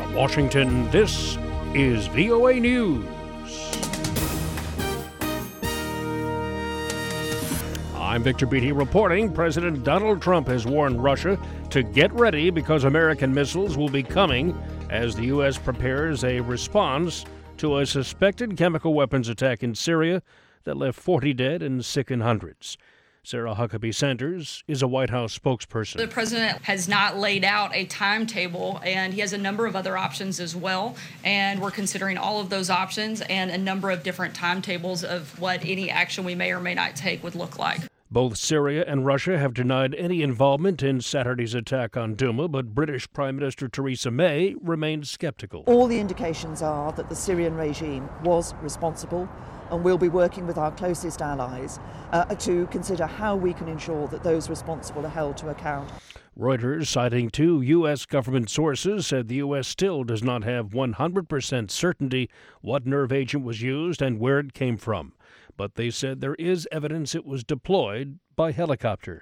From Washington, this is VOA News. I'm Victor Beatty reporting President Donald Trump has warned Russia to get ready because American missiles will be coming as the U.S. prepares a response to a suspected chemical weapons attack in Syria that left 40 dead and sickened hundreds. Sarah Huckabee Sanders is a White House spokesperson. The president has not laid out a timetable, and he has a number of other options as well. And we're considering all of those options and a number of different timetables of what any action we may or may not take would look like. Both Syria and Russia have denied any involvement in Saturday's attack on Douma, but British Prime Minister Theresa May remains skeptical. All the indications are that the Syrian regime was responsible, and we'll be working with our closest allies to consider how we can ensure that those responsible are held to account. Reuters, citing two U.S. government sources, said the U.S. still does not have 100% certainty what nerve agent was used and where it came from. But they said there is evidence it was deployed by helicopter.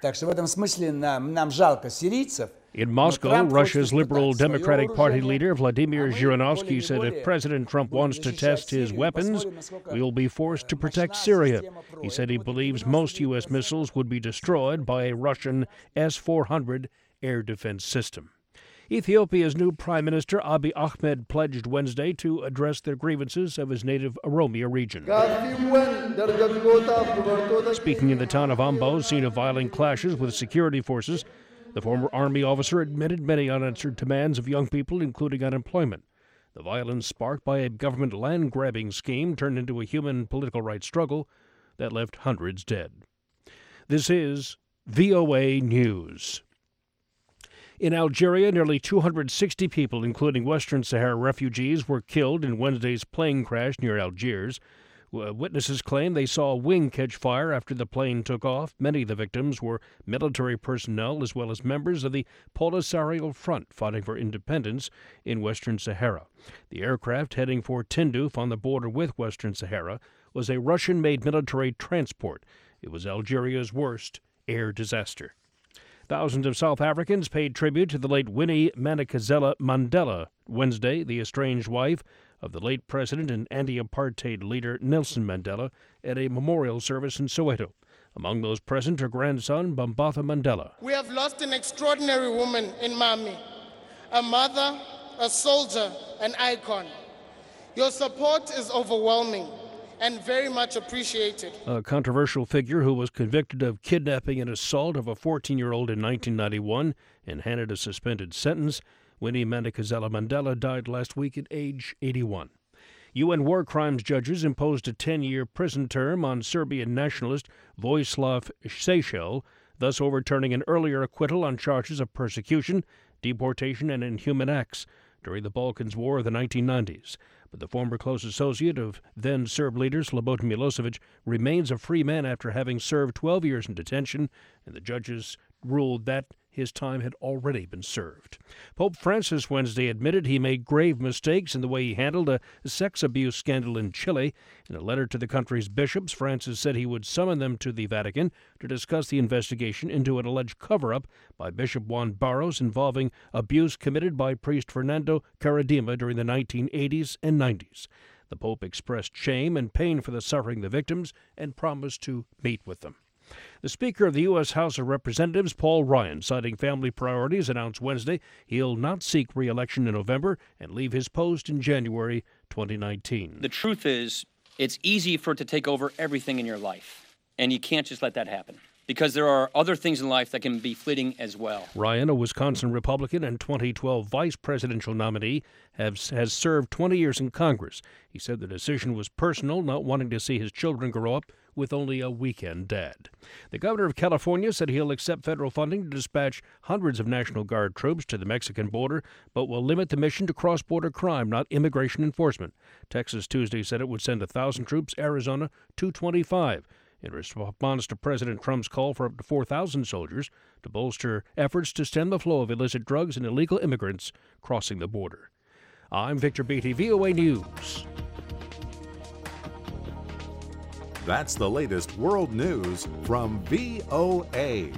In Moscow, Russia's Liberal Democratic Party leader Vladimir Zhirinovsky said if President Trump wants to test his weapons, we will be forced to protect Syria. He said he believes most U.S. missiles would be destroyed by a Russian S-400 air defense system. Ethiopia's new Prime Minister Abiy Ahmed pledged Wednesday to address the grievances of his native Oromia region. Speaking in the town of Ambo, scene of violent clashes with security forces, the former army officer admitted many unanswered demands of young people, including unemployment. The violence sparked by a government land-grabbing scheme turned into a human political rights struggle that left hundreds dead. This is VOA News. In Algeria, nearly 260 people, including Western Sahara refugees, were killed in Wednesday's plane crash near Algiers. Witnesses claim they saw a wing catch fire after the plane took off. Many of the victims were military personnel as well as members of the Polisario Front fighting for independence in Western Sahara. The aircraft heading for Tindouf on the border with Western Sahara was a Russian-made military transport. It was Algeria's worst air disaster. Thousands of South Africans paid tribute to the late Winnie Madikizela Mandela Wednesday, the estranged wife of the late president and anti-apartheid leader Nelson Mandela, at a memorial service in Soweto. Among those present, her grandson, Bambatha Mandela. We have lost an extraordinary woman in Mami, a mother, a soldier, an icon. Your support is overwhelming and very much appreciated. A controversial figure who was convicted of kidnapping and assault of a 14-year-old in 1991 and handed a suspended sentence, Winnie Madikizela Mandela died last week at age 81. UN war crimes judges imposed a 10-year prison term on Serbian nationalist Vojislav Šešelj, thus overturning an earlier acquittal on charges of persecution, deportation, and inhuman acts during the Balkans War of the 1990s. But the former close associate of then-Serb leader Slobodan Milosevic remains a free man after having served 12 years in detention, and the judges ruled that his time had already been served. Pope Francis Wednesday admitted he made grave mistakes in the way he handled a sex abuse scandal in Chile. In a letter to the country's bishops, Francis said he would summon them to the Vatican to discuss the investigation into an alleged cover-up by Bishop Juan Barros involving abuse committed by priest Fernando Karadima during the 1980s and 90s. The Pope expressed shame and pain for the suffering of the victims and promised to meet with them. The Speaker of the U.S. House of Representatives, Paul Ryan, citing family priorities, announced Wednesday he'll not seek re-election in November and leave his post in January 2019. The truth is, it's easy for it to take over everything in your life, and you can't just let that happen, because there are other things in life that can be fleeting as well. Ryan, a Wisconsin Republican and 2012 vice presidential nominee, has served 20 years in Congress. He said the decision was personal, not wanting to see his children grow up with only a weekend dad. The governor of California said he'll accept federal funding to dispatch hundreds of National Guard troops to the Mexican border, but will limit the mission to cross-border crime, not immigration enforcement. Texas Tuesday said it would send 1,000 troops, Arizona 225. In response to President Trump's call for up to 4,000 soldiers to bolster efforts to stem the flow of illicit drugs and illegal immigrants crossing the border. I'm Victor Beatty, VOA News. That's the latest world news from VOA.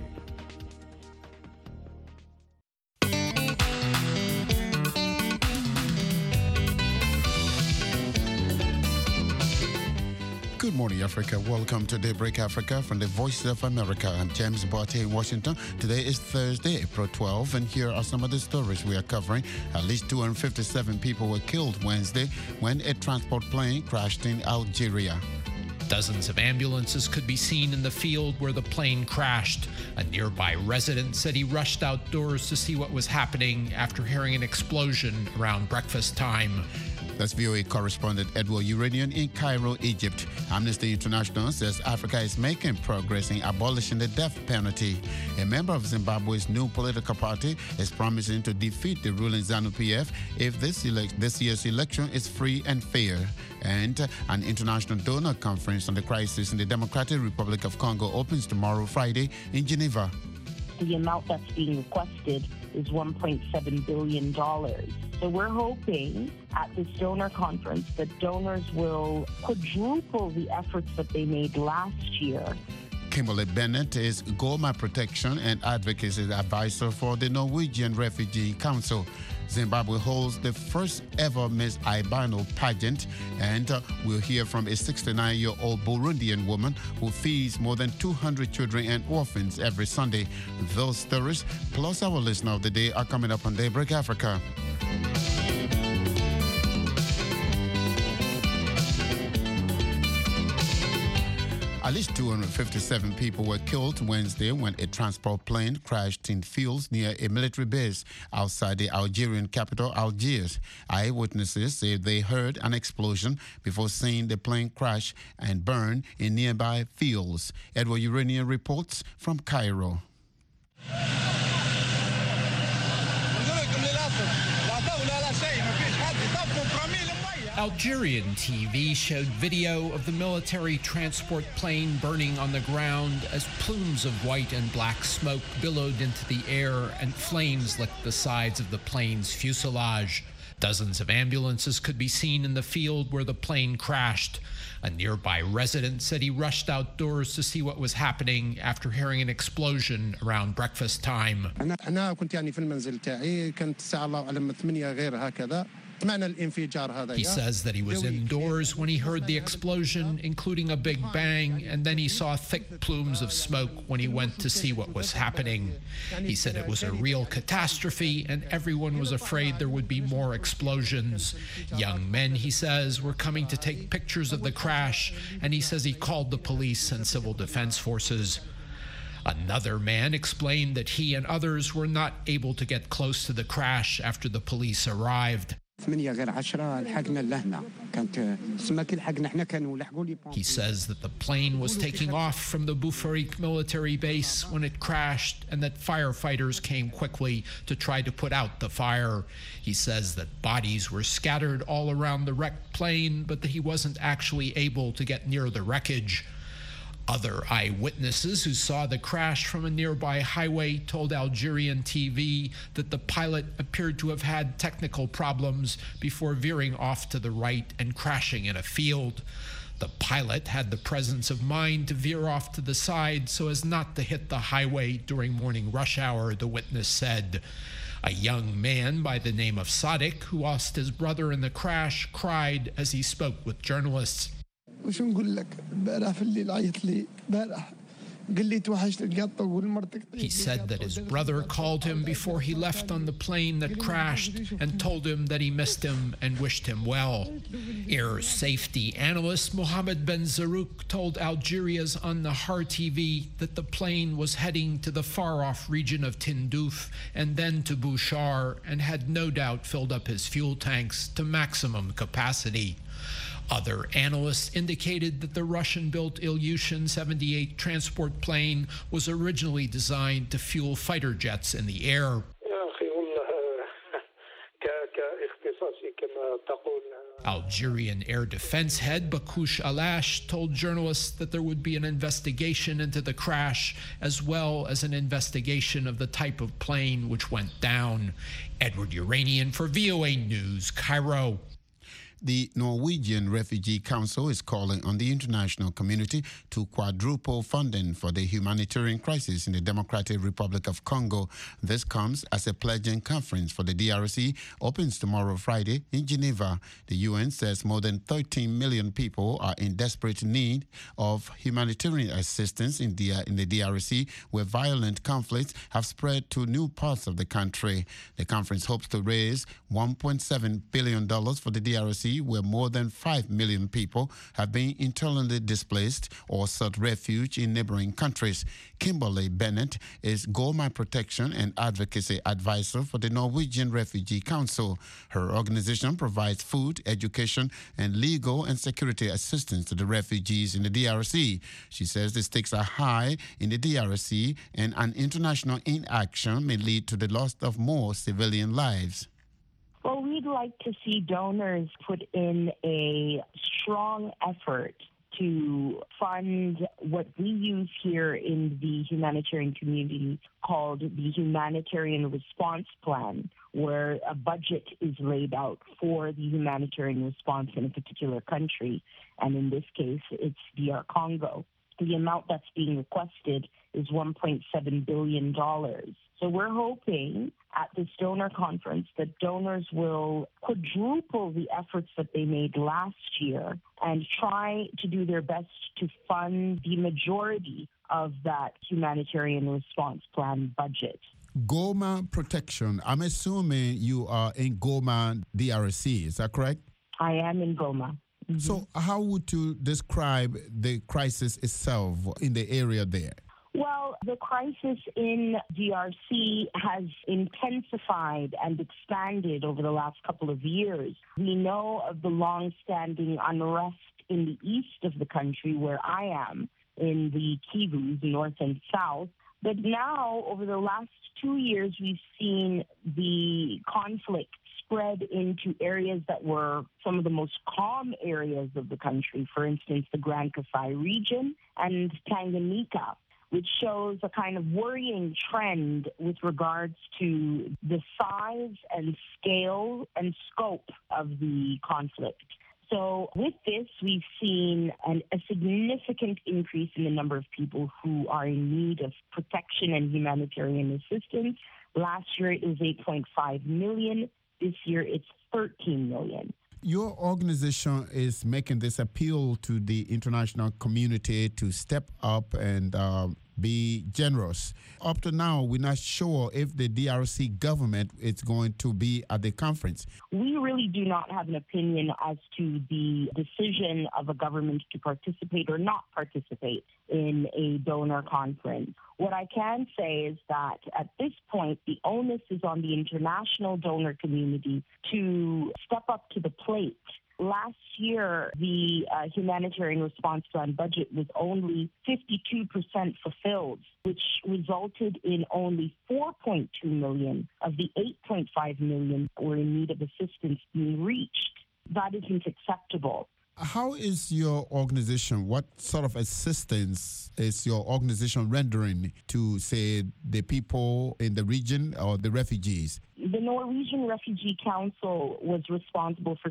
morning, Africa. Welcome to Daybreak Africa from the Voice of America. I'm James Barty in Washington. Today is Thursday, April 12, and here are some of the stories we are covering. At least 257 people were killed Wednesday when a transport plane crashed in Algeria. Dozens of ambulances could be seen in the field where the plane crashed. A nearby resident said he rushed outdoors to see what was happening after hearing an explosion around breakfast time. That's VOA correspondent Edward Uranian in Cairo, Egypt. Amnesty International says Africa is making progress in abolishing the death penalty. A member of Zimbabwe's new political party is promising to defeat the ruling ZANU-PF if this year's election is free and fair. And an international donor conference on the crisis in the Democratic Republic of Congo opens tomorrow, Friday, in Geneva. The amount that's being requested is $1.7 billion. So we're hoping at this donor conference that donors will quadruple the efforts that they made last year. Kimberly Bennett is Goma Protection and Advocacy Advisor for the Norwegian Refugee Council. Zimbabwe holds the first ever Miss Albino pageant, and we'll hear from a 69-year-old Burundian woman who feeds more than 200 children and orphans every Sunday. Those stories, plus our listener of the day, are coming up on Daybreak Africa. At least 257 people were killed Wednesday when a transport plane crashed in fields near a military base outside the Algerian capital, Algiers. Eyewitnesses say they heard an explosion before seeing the plane crash and burn in nearby fields. Edward Uranian reports from Cairo. Algerian TV showed video of the military transport plane burning on the ground as plumes of white and black smoke billowed into the air and flames licked the sides of the plane's fuselage. Dozens of ambulances could be seen in the field where the plane crashed. A nearby resident said he rushed outdoors to see what was happening after hearing an explosion around breakfast time. He says that he was indoors when he heard the explosion, including a big bang, and then he saw thick plumes of smoke when he went to see what was happening. He said it was a real catastrophe and everyone was afraid there would be more explosions. Young men, he says, were coming to take pictures of the crash, and he says he called the police and civil defense forces. Another man explained that he and others were not able to get close to the crash after the police arrived. He says that the plane was taking off from the Boufarik military base when it crashed and that firefighters came quickly to try to put out the fire. He says that bodies were scattered all around the wrecked plane, but that he wasn't actually able to get near the wreckage. Other eyewitnesses who saw the crash from a nearby highway told Algerian TV that the pilot appeared to have had technical problems before veering off to the right and crashing in a field. The pilot had the presence of mind to veer off to the side so as not to hit the highway during morning rush hour, the witness said. A young man by the name of Sadiq, who lost his brother in the crash, cried as he spoke with journalists. He said that his brother called him before he left on the plane that crashed and told him that he missed him and wished him well. Air safety analyst Mohamed Ben Zarouk told Algeria's An-Nahar TV that the plane was heading to the far-off region of Tindouf and then to Bouchar and had no doubt filled up his fuel tanks to maximum capacity. Other analysts indicated that the Russian-built Ilyushin 78 transport plane was originally designed to fuel fighter jets in the air. Algerian Air Defense head Bakoush Alash told journalists that there would be an investigation into the crash as well as an investigation of the type of plane which went down. Edward Uranian for VOA News, Cairo. The Norwegian Refugee Council is calling on the international community to quadruple funding for the humanitarian crisis in the Democratic Republic of Congo. This comes as a pledging conference for the DRC opens tomorrow Friday in Geneva. The UN says more than 13 million people are in desperate need of humanitarian assistance in the DRC, where violent conflicts have spread to new parts of the country. The conference hopes to raise $1.7 billion for the DRC, where more than 5 million people have been internally displaced or sought refuge in neighboring countries. Kimberly Bennett is Goma Protection and Advocacy Advisor for the Norwegian Refugee Council. Her organization provides food, education, and legal and security assistance to the refugees in the DRC. She says the stakes are high in the DRC and an international inaction may lead to the loss of more civilian lives. Well, we'd like to see donors put in a strong effort to fund what we use here in the humanitarian community called the Humanitarian Response Plan, where a budget is laid out for the humanitarian response in a particular country. And in this case, it's DR Congo. The amount that's being requested is $1.7 billion. So we're hoping at this donor conference that donors will quadruple the efforts that they made last year and try to do their best to fund the majority of that humanitarian response plan budget. Goma Protection, I'm assuming you are in Goma, DRC, is that correct? I am in Goma. Mm-hmm. So how would you describe the crisis itself in the area there? Well, the crisis in DRC has intensified and expanded over the last couple of years. We know of the long-standing unrest in the east of the country where I am, in the Kivus, north and south. But now, over the last 2 years, we've seen the conflict spread into areas that were some of the most calm areas of the country, for instance, the Grand Kasai region and Tanganyika, which shows a kind of worrying trend with regards to the size and scale and scope of the conflict. So with this, we've seen a significant increase in the number of people who are in need of protection and humanitarian assistance. Last year, it was 8.5 million. This year, it's 13 million. Your organization is making this appeal to the international community to step up and be generous. Up to now, we're not sure if the DRC government is going to be at the conference. We really do not have an opinion as to the decision of a government to participate or not participate in a donor conference. What I can say is that at this point, the onus is on the international donor community to step up to the plate. Last year, the humanitarian response plan budget was only 52% fulfilled, which resulted in only 4.2 million of the 8.5 million that were in need of assistance being reached. That isn't acceptable. How is your organization, what sort of assistance is your organization rendering to, say, the people in the region or the refugees? The Norwegian Refugee Council was responsible for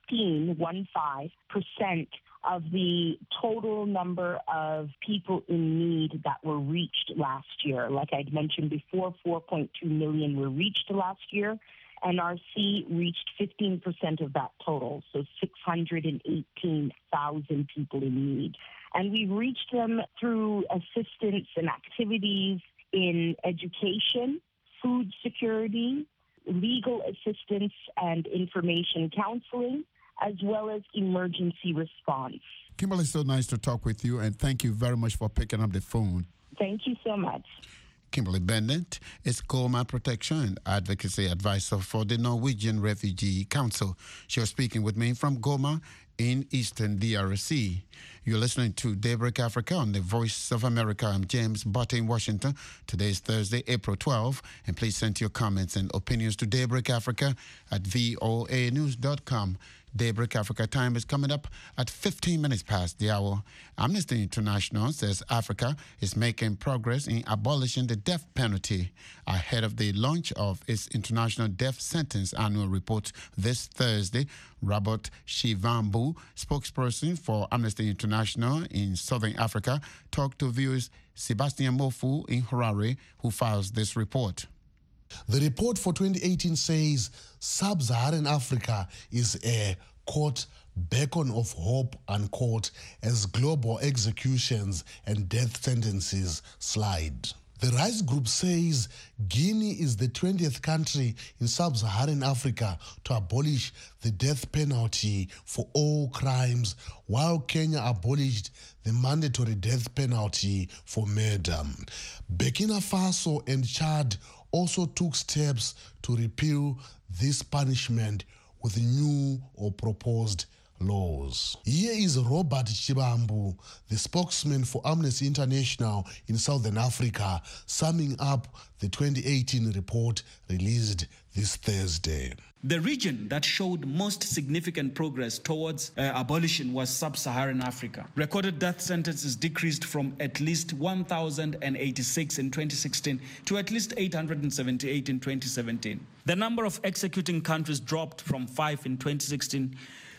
15% of the total number of people in need that were reached last year. Like I'd mentioned before, 4.2 million were reached last year. NRC reached 15% of that total, so 618,000 people in need. And we've reached them through assistance and activities in education, food security, legal assistance and information counseling, as well as emergency response. Kimberly, it's so nice to talk with you, and thank you very much for picking up the phone. Thank you so much. Kimberly Bennett is Goma Protection and Advocacy Advisor for the Norwegian Refugee Council. She was speaking with me from Goma in eastern DRC. You're listening to Daybreak Africa on the Voice of America. I'm James Butte in Washington. Today is Thursday, April 12, and please send your comments and opinions to Daybreak Africa at voanews.com. Daybreak Africa time is coming up at 15 minutes past the hour. Amnesty International says Africa is making progress in abolishing the death penalty ahead of the launch of its International Death Sentence annual report this Thursday. Robert Shivambu, spokesperson for Amnesty International in Southern Africa, talked to viewers Sebastian Mofu in Harare, who files this report. The report for 2018 says Sub-Saharan Africa is a, quote, beacon of hope, unquote, as global executions and death sentences slide. The Rice Group says Guinea is the 20th country in Sub-Saharan Africa to abolish the death penalty for all crimes, while Kenya abolished the mandatory death penalty for murder. Burkina Faso and Chad also took steps to repeal this punishment with new or proposed laws. Here is Robert Shivambu, the spokesman for Amnesty International in Southern Africa, summing up the 2018 report released this Thursday. The region that showed most significant progress towards abolition was Sub-Saharan Africa. Recorded death sentences decreased from at least 1,086 in 2016 to at least 878 in 2017. The number of executing countries dropped from 5 in 2016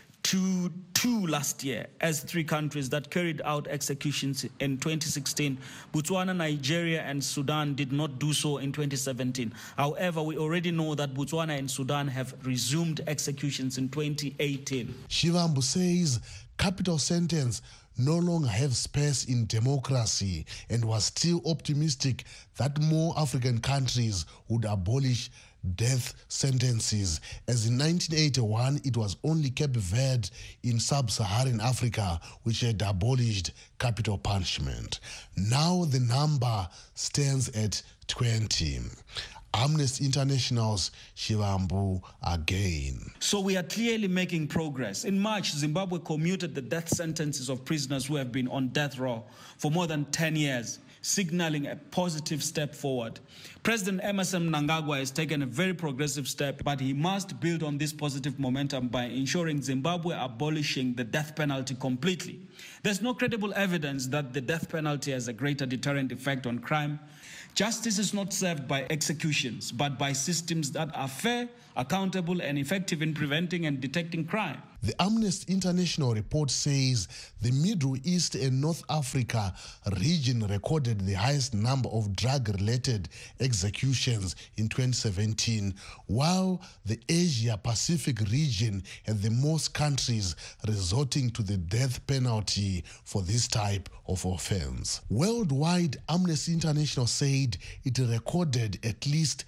to 2 last year, as 3 countries that carried out executions in 2016, Botswana, Nigeria, and Sudan, did not do so in 2017. However, we already know that Botswana and Sudan have resumed executions in 2018. Shivambu says capital sentence no longer have space in democracy and was still optimistic that more African countries would abolish death sentences, as in 1981 it was only Cape Verde in Sub-Saharan Africa which had abolished capital punishment. Now the number stands at 20. Amnesty International's Shivambu again. So we are clearly making progress. In March, Zimbabwe commuted the death sentences of prisoners who have been on death row for more than 10 years, signaling a positive step forward. President Emmerson Mnangagwa has taken a very progressive step, but he must build on this positive momentum by ensuring Zimbabwe abolishing the death penalty completely. There's no credible evidence that the death penalty has a greater deterrent effect on crime. Justice is not served by executions, but by systems that are fair, accountable, and effective in preventing and detecting crime. The Amnesty International report says the Middle East and North Africa region recorded the highest number of drug-related executions in 2017, while the Asia-Pacific region had the most countries resorting to the death penalty for this type of offense. Worldwide, Amnesty International said it recorded at least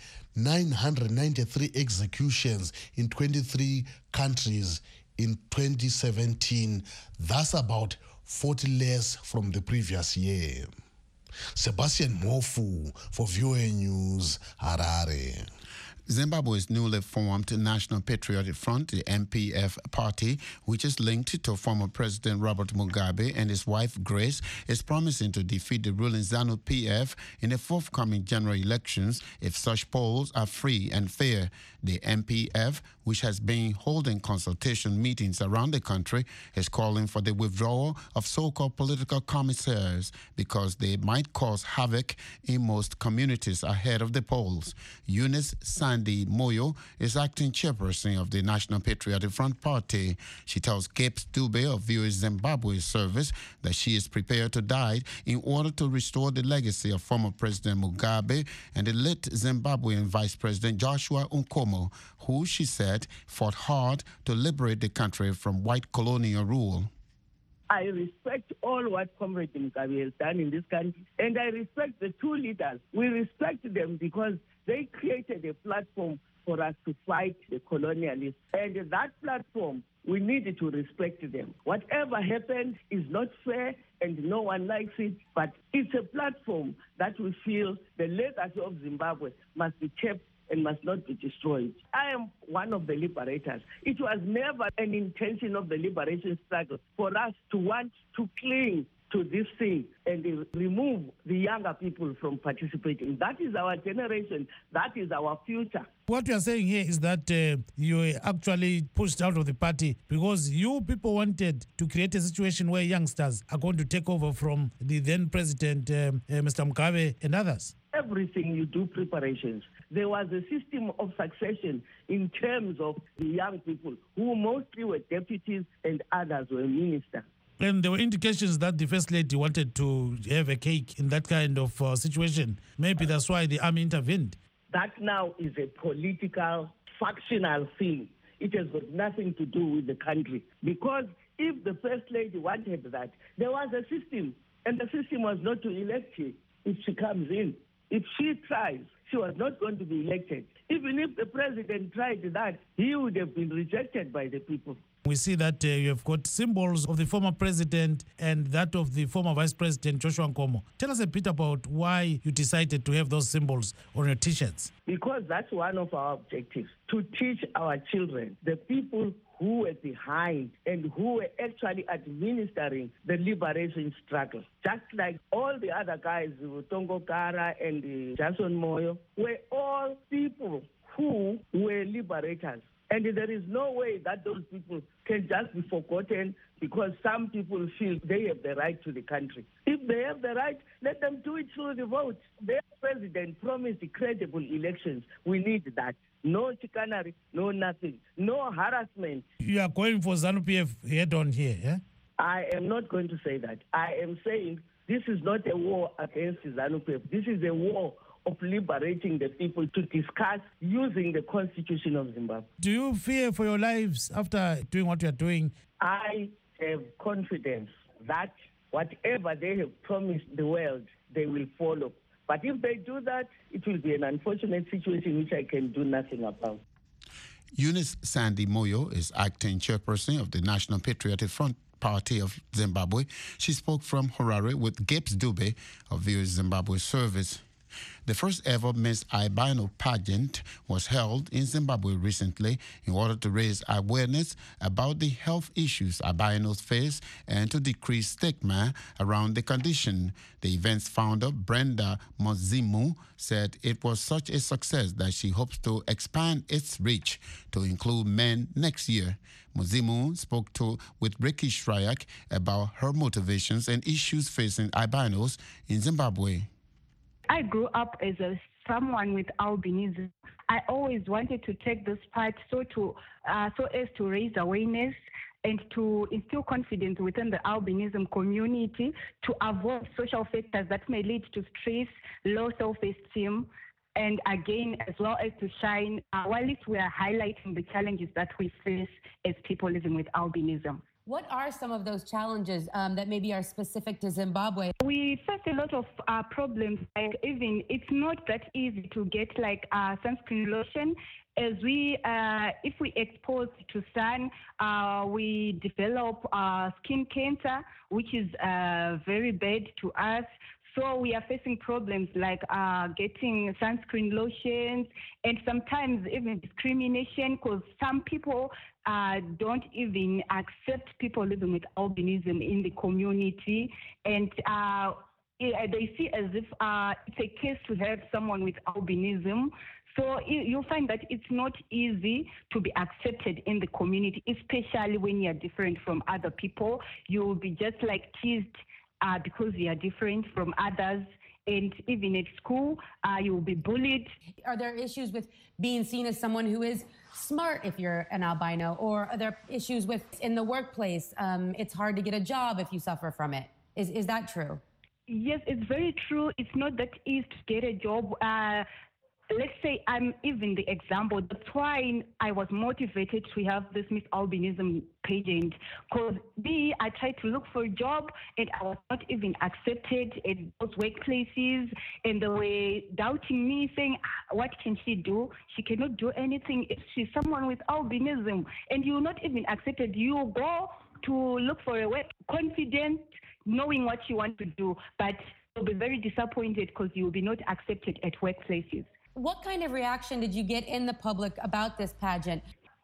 993 executions in 23 countries in 2017, thus about 40 less from the previous year. Sebastian Mofu for VOA News, Harare. Zimbabwe's newly formed National Patriotic Front, the NPF party, which is linked to former President Robert Mugabe and his wife Grace, is promising to defeat the ruling ZANU-PF in the forthcoming general elections if such polls are free and fair. The NPF, which has been holding consultation meetings around the country, is calling for the withdrawal of so-called political commissaires because they might cause havoc in most communities ahead of the polls. Eunice Sandy Moyo is acting chairperson of the National Patriotic Front Party. She tells Capes Dube of VOA Zimbabwe service that she is prepared to die in order to restore the legacy of former President Mugabe and the late Zimbabwean Vice President Joshua Nkomo, who, she said, fought hard to liberate the country from white colonial rule. I respect all what Comrade Mugabe has done in this country, and I respect the two leaders. We respect them because they created a platform for us to fight the colonialists. And that platform, we need to respect them. Whatever happened is not fair and no one likes it, but it's a platform that we feel the legacy of Zimbabwe must be kept and must not be destroyed. I am one of the liberators. It was never an intention of the liberation struggle for us to want to cling to this thing and remove the younger people from participating. That is our generation. That is our future. What you are saying here is that you were actually pushed out of the party because you people wanted to create a situation where youngsters are going to take over from the then president, Mr. Mugabe, and others. Everything you do preparations. There was a system of succession in terms of the young people who mostly were deputies and others were ministers. And there were indications that the First Lady wanted to have a cake in that kind of situation. Maybe that's why the army intervened. That now is a political, factional thing. It has got nothing to do with the country. Because if the First Lady wanted that, there was a system, and the system was not to elect her if she comes in. If she tries, she was not going to be elected. Even if the president tried that, he would have been rejected by the people. We see that you have got symbols of the former president and that of the former vice president, Joshua Nkomo. Tell us a bit about why you decided to have those symbols on your T-shirts. Because that's one of our objectives, to teach our children, the people who were behind and who were actually administering the liberation struggle. Just like all the other guys, Tongo Kara and Jason Moyo, were all people who were liberators. And there is no way that those people can just be forgotten because some people feel they have the right to the country. If they have the right, let them do it through the vote. Their president promised credible elections. We need that. No chicanery, no nothing, no harassment. You are going for ZANU-PF head on here, yeah? I am not going to say that. I am saying this is not a war against ZANU-PF. This is a war of liberating the people to discuss using the Constitution of Zimbabwe. Do you fear for your lives after doing what you are doing? I have confidence that whatever they have promised the world, they will follow. But if they do that, it will be an unfortunate situation which I can do nothing about. Eunice Sandy Moyo is acting chairperson of the National Patriotic Front Party of Zimbabwe. She spoke from Harare with Gibbs Dube of VOA Zimbabwe Service. The first ever Miss Albino pageant was held in Zimbabwe recently in order to raise awareness about the health issues albinos face and to decrease stigma around the condition. The event's founder, Brenda Mozimu, said it was such a success that she hopes to expand its reach to include men next year. Mozimu spoke with Ricky Shryak about her motivations and issues facing albinos in Zimbabwe. I grew up as someone with albinism. I always wanted to take this part so as to raise awareness and to instill confidence within the albinism community to avoid social factors that may lead to stress, low self-esteem, and again, as well as to shine while we are highlighting the challenges that we face as people living with albinism. What are some of those challenges that maybe are specific to Zimbabwe? We face a lot of problems. Like even it's not that easy to get like sunscreen lotion. As if we expose to sun, we develop skin cancer, which is very bad to us. So we are facing problems like getting sunscreen lotions and sometimes even discrimination because some people don't even accept people living with albinism in the community, and they see as if it's a case to have someone with albinism. So you'll find that it's not easy to be accepted in the community, especially when you're different from other people. You'll be just like teased because you are different from others. And even at school, you will be bullied. Are there issues with being seen as someone who is smart if you're an albino? Or are there issues with in the workplace? It's hard to get a job if you suffer from it. Is that true? Yes, it's very true. It's not that easy to get a job. Let's say I'm even the example. That's why I was motivated to have this Miss Albinism pageant. Because I tried to look for a job and I was not even accepted in those workplaces. And they were doubting me, saying, what can she do? She cannot do anything if she's someone with albinism. And you're not even accepted. You go to look for a work confident, knowing what you want to do. But you'll be very disappointed because you'll be not accepted at workplaces. What kind of reaction did you get in the public about this pageant?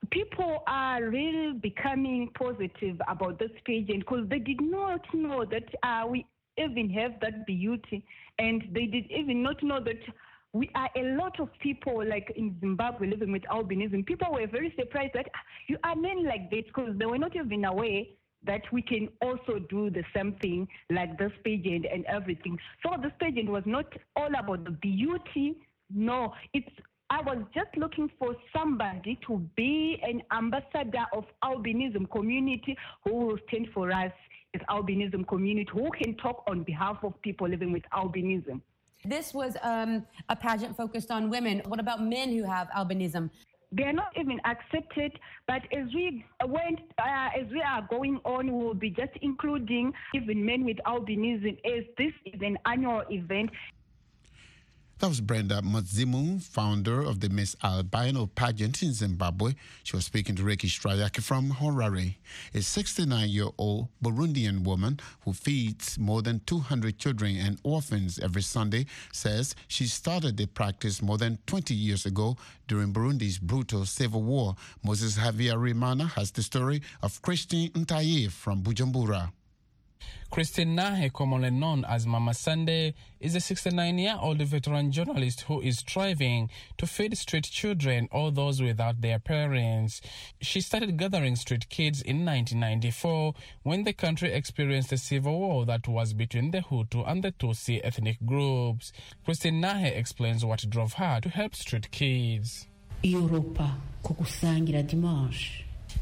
people are really becoming positive about this pageant because they did not know that we even have that beauty, and they did even not know that we are a lot of people, like in Zimbabwe, living with albinism. People were very surprised that you are men like this, because they were not even aware that we can also do the same thing like this pageant and everything. So this pageant was not all about the beauty. No, I was just looking for somebody to be an ambassador of albinism community who will stand for us as albinism community, who can talk on behalf of people living with albinism. This was a pageant focused on women. What about men who have albinism? They are not even accepted, but as we are going on, we will be just including even men with albinism, as this is an annual event. That was Brenda Madzimu, founder of the Miss Albino pageant in Zimbabwe. She was speaking to Ricky Strayaki from Harare. A 69-year-old Burundian woman who feeds more than 200 children and orphans every Sunday says she started the practice more than 20 years ago during Burundi's brutal civil war. Moses Javier Rimana has the story of Christine Ntaye from Bujumbura. Christine Nahe, commonly known as Mama Sunday, is a 69-year-old veteran journalist who is striving to feed street children or those without their parents. She started gathering street kids in 1994 when the country experienced a civil war that was between the Hutu and the Tutsi ethnic groups. Christine Nahe explains what drove her to help street kids. Europa kukusangira dimanche.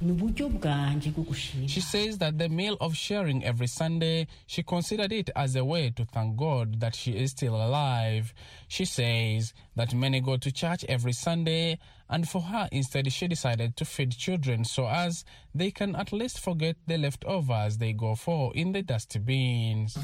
She says that the meal of sharing every Sunday, she considered it as a way to thank God that she is still alive. She says that many go to church every Sunday, and for her, instead, she decided to feed children so as they can at least forget the leftovers they go for in the dusty bins.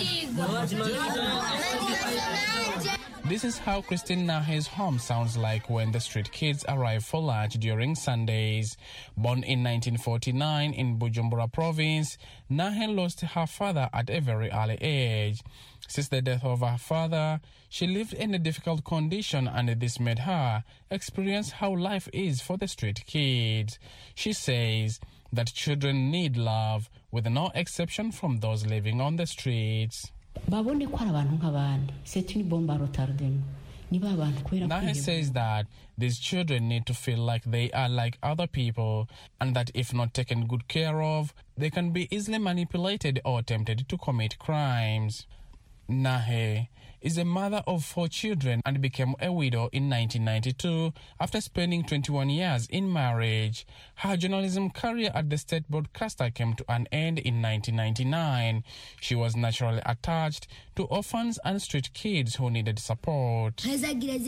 This is how Christine Nahe's home sounds like when the street kids arrive for lunch during Sundays. Born in 1949 in Bujumbura province, Nahe lost her father at a very early age. Since the death of her father, she lived in a difficult condition, and this made her experience how life is for the street kids. She says that children need love, with no exception from those living on the streets. Nahe says that these children need to feel like they are like other people, and that if not taken good care of, they can be easily manipulated or tempted to commit crimes. Nahe is a mother of 4 children and became a widow in 1992 after spending 21 years in marriage. Her journalism career at the state broadcaster came to an end in 1999. She was naturally attached to orphans and street kids who needed support. This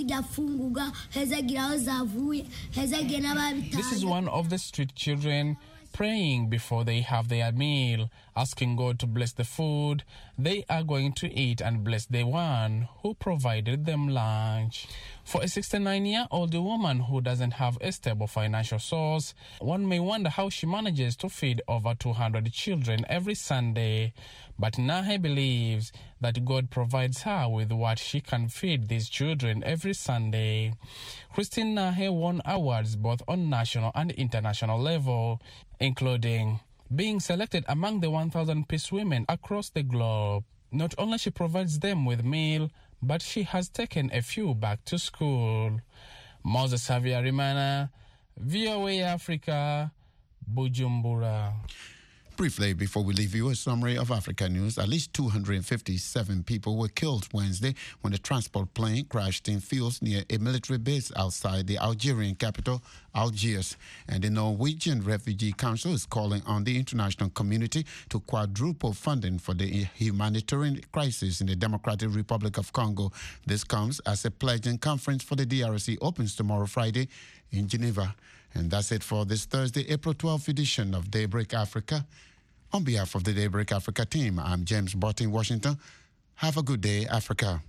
is one of the street children praying before they have their meal, asking God to bless the food they are going to eat and bless the one who provided them lunch. For a 69-year-old woman who doesn't have a stable financial source, one may wonder how she manages to feed over 200 children every Sunday. But Nahe believes that God provides her with what she can feed these children every Sunday. Christine Nahe won awards both on national and international level, including being selected among the 1,000 peace women across the globe. Not only she provides them with meal, but she has taken a few back to school. Moses Javier Rimana, VOA Africa, Bujumbura. Briefly, before we leave you, a summary of Africa news. At least 257 people were killed Wednesday when a transport plane crashed in fields near a military base outside the Algerian capital, Algiers. And the Norwegian Refugee Council is calling on the international community to quadruple funding for the humanitarian crisis in the Democratic Republic of Congo. This comes as a pledging conference for the DRC opens tomorrow, Friday, in Geneva. And that's it for this Thursday, April 12th edition of Daybreak Africa. On behalf of the Daybreak Africa team, I'm James Bott in Washington. Have a good day, Africa.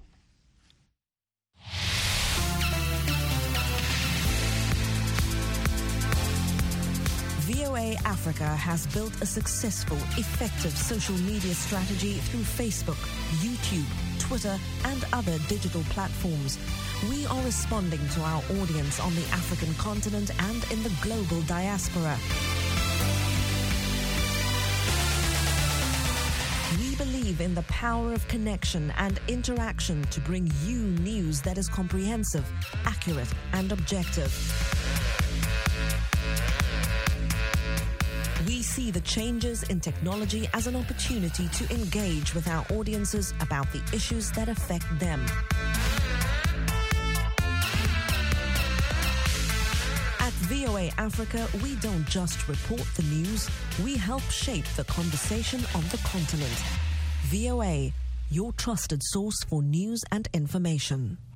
VOA Africa has built a successful, effective social media strategy through Facebook, YouTube, Twitter, and other digital platforms. We are responding to our audience on the African continent and in the global diaspora. We believe in the power of connection and interaction to bring you news that is comprehensive, accurate, and objective. We see the changes in technology as an opportunity to engage with our audiences about the issues that affect them. At VOA Africa, we don't just report the news, we help shape the conversation on the continent. VOA, your trusted source for news and information.